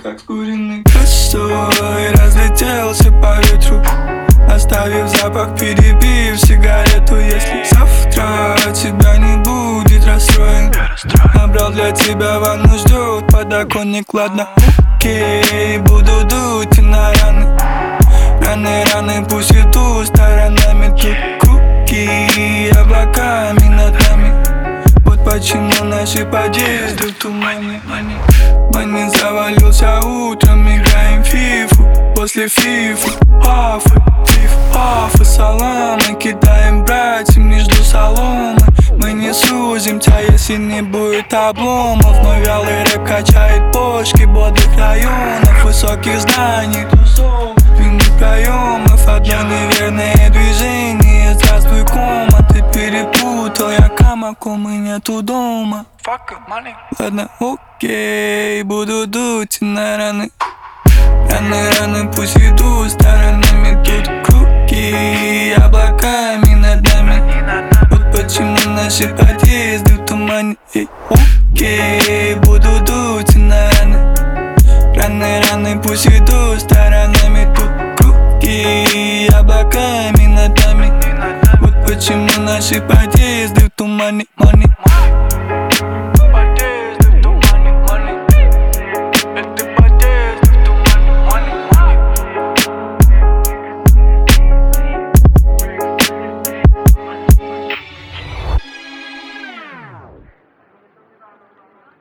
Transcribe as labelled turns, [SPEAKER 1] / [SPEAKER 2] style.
[SPEAKER 1] как скуренный косой, разлетелся по ветру, оставив запах, перебив сигарету. Если завтра тебя не будет, расстроен. Набрал для тебя ванну, ждет подоконник. Ладно, окей, буду дуть и на раны. Раны, пусть идут сторонами. Тут круги облаками над нами. Вот почему наши подъезды в тумане. Мани завалился утром, играем в фифу. После фифы, пафы, пафы, саламы. Кидаем братьям между соломы. Мы не сузимся, если не будет обломов. Но вялый рэп качает почки бодрых районов, высоких зданий, длинных проемов. Одно неверное движение, здравствуй, кома. Ты перепутал, я камаком и нету дома. Ладно, окей, буду дуть на раны. Раны, пусть идут сторонами. Тут круги облаками над нами. Вот почему наши подъезды в тумане. Окей, буду дуть на раны. Раны, пусть идут сторонами. Тут круги облаками над нами. Вот почему наши подъезды в тумане.